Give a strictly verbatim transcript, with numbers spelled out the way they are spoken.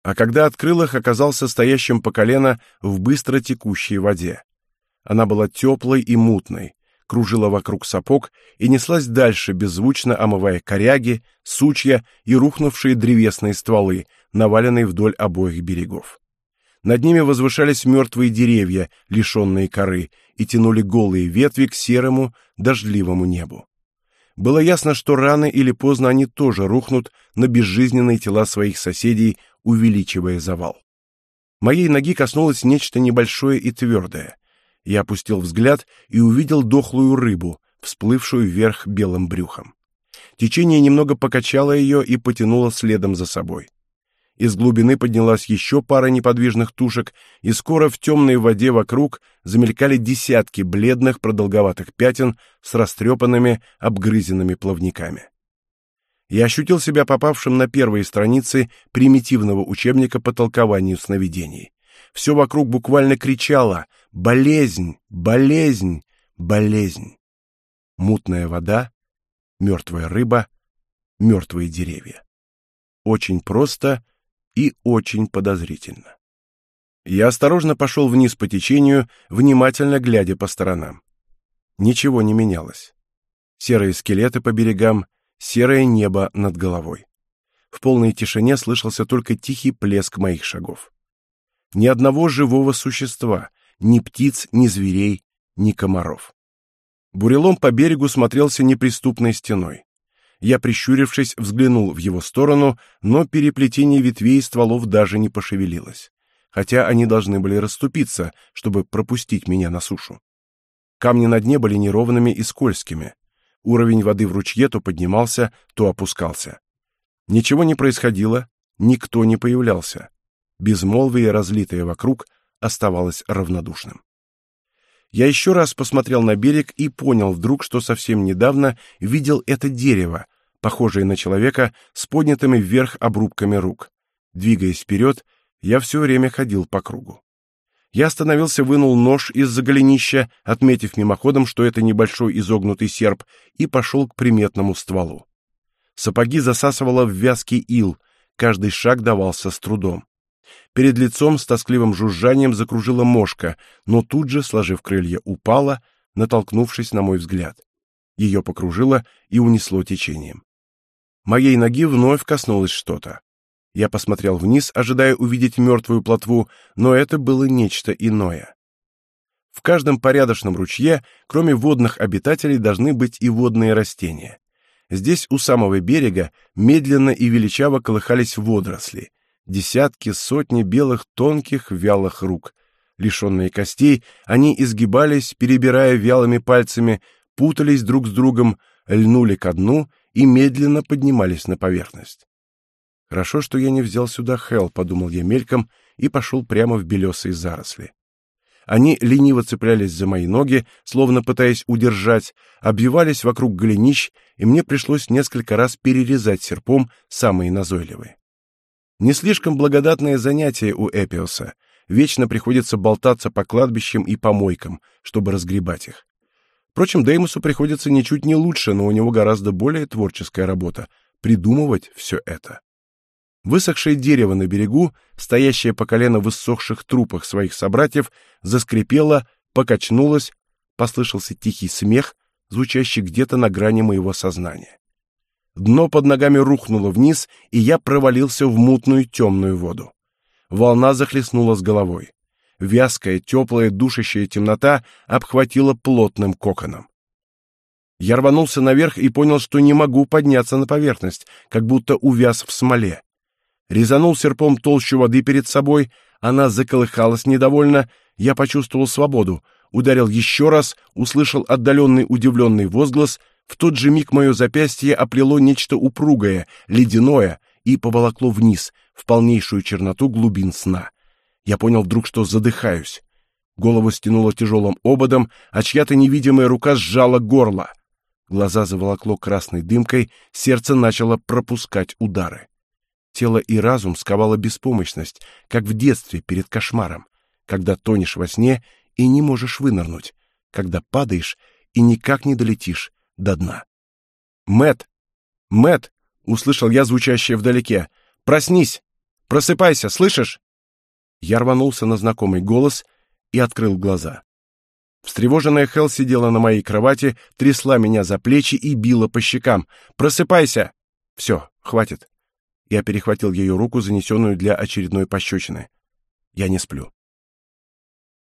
А когда открыл их, оказался стоящим по колено в быстро текущей воде. Она была теплой и мутной, кружила вокруг сапог и неслась дальше, беззвучно омывая коряги, сучья и рухнувшие древесные стволы, наваленные вдоль обоих берегов. Над ними возвышались мертвые деревья, лишенные коры, и тянули голые ветви к серому, дождливому небу. Было ясно, что рано или поздно они тоже рухнут на безжизненные тела своих соседей, увеличивая завал. Моей ноги коснулось нечто небольшое и твердое. Я опустил взгляд и увидел дохлую рыбу, всплывшую вверх белым брюхом. Течение немного покачало ее и потянуло следом за собой. Из глубины поднялась еще пара неподвижных тушек, и скоро в темной воде вокруг замелькали десятки бледных продолговатых пятен с растрепанными, обгрызенными плавниками. Я ощутил себя попавшим на первые страницы примитивного учебника по толкованию сновидений. Все вокруг буквально кричало: «Болезнь! Болезнь! Болезнь!» Мутная вода, мертвая рыба, мертвые деревья. Очень просто и очень подозрительно. Я осторожно пошел вниз по течению, внимательно глядя по сторонам. Ничего не менялось. Серые скелеты по берегам, серое небо над головой. В полной тишине слышался только тихий плеск моих шагов. Ни одного живого существа, ни птиц, ни зверей, ни комаров. Бурелом по берегу смотрелся неприступной стеной. Я, прищурившись, взглянул в его сторону, но переплетение ветвей и стволов даже не пошевелилось, хотя они должны были расступиться, чтобы пропустить меня на сушу. Камни на дне были неровными и скользкими. Уровень воды в ручье то поднимался, то опускался. Ничего не происходило, никто не появлялся. Безмолвие, разлитое вокруг, оставалось равнодушным. Я еще раз посмотрел на берег и понял вдруг, что совсем недавно видел это дерево, похожее на человека с поднятыми вверх обрубками рук. Двигаясь вперед, я все время ходил по кругу. Я остановился, вынул нож из-за голенища, отметив мимоходом, что это небольшой изогнутый серп, и пошел к приметному стволу. Сапоги засасывало в вязкий ил, каждый шаг давался с трудом. Перед лицом с тоскливым жужжанием закружила мошка, но тут же, сложив крылья, упала, натолкнувшись на мой взгляд. Ее покружило и унесло течением. Моей ноги вновь коснулось что-то. Я посмотрел вниз, ожидая увидеть мертвую плотву, но это было нечто иное. В каждом порядочном ручье, кроме водных обитателей, должны быть и водные растения. Здесь у самого берега медленно и величаво колыхались водоросли. Десятки, сотни белых тонких вялых рук. Лишенные костей, они изгибались, перебирая вялыми пальцами, путались друг с другом, льнули ко дну и медленно поднимались на поверхность. Хорошо, что я не взял сюда Хэл, подумал я мельком и пошел прямо в белесые заросли. Они лениво цеплялись за мои ноги, словно пытаясь удержать, обвивались вокруг голенищ, и мне пришлось несколько раз перерезать серпом самые назойливые. Не слишком благодатное занятие у Эпиоса. Вечно приходится болтаться по кладбищам и помойкам, чтобы разгребать их. Впрочем, Деймосу приходится ничуть не лучше, но у него гораздо более творческая работа — придумывать все это. Высохшее дерево на берегу, стоящее по колено в иссохших трупах своих собратьев, заскрипело, покачнулось, послышался тихий смех, звучащий где-то на грани моего сознания. Дно под ногами рухнуло вниз, и я провалился в мутную темную воду. Волна захлестнула с головой. Вязкая, теплая, душащая темнота обхватила плотным коконом. Я рванулся наверх и понял, что не могу подняться на поверхность, как будто увяз в смоле. Резанул серпом толщу воды перед собой, она заколыхалась недовольно, я почувствовал свободу, ударил еще раз, услышал отдаленный удивленный возглас. В тот же миг мое запястье оплело нечто упругое, ледяное, и поволокло вниз, в полнейшую черноту глубин сна. Я понял вдруг, что задыхаюсь. Голову стянуло тяжелым ободом, а чья-то невидимая рука сжала горло. Глаза заволокло красной дымкой, сердце начало пропускать удары. Тело и разум сковала беспомощность, как в детстве перед кошмаром, когда тонешь во сне и не можешь вынырнуть, когда падаешь и никак не долетишь до дна. Мэт, Мэт, услышал я звучащее вдалеке. Проснись. Просыпайся, слышишь?» Я рванулся на знакомый голос и открыл глаза. Встревоженная Хелл сидела на моей кровати, трясла меня за плечи и била по щекам. «Просыпайся!» «Все, хватит». Я перехватил ее руку, занесенную для очередной пощечины. «Я не сплю».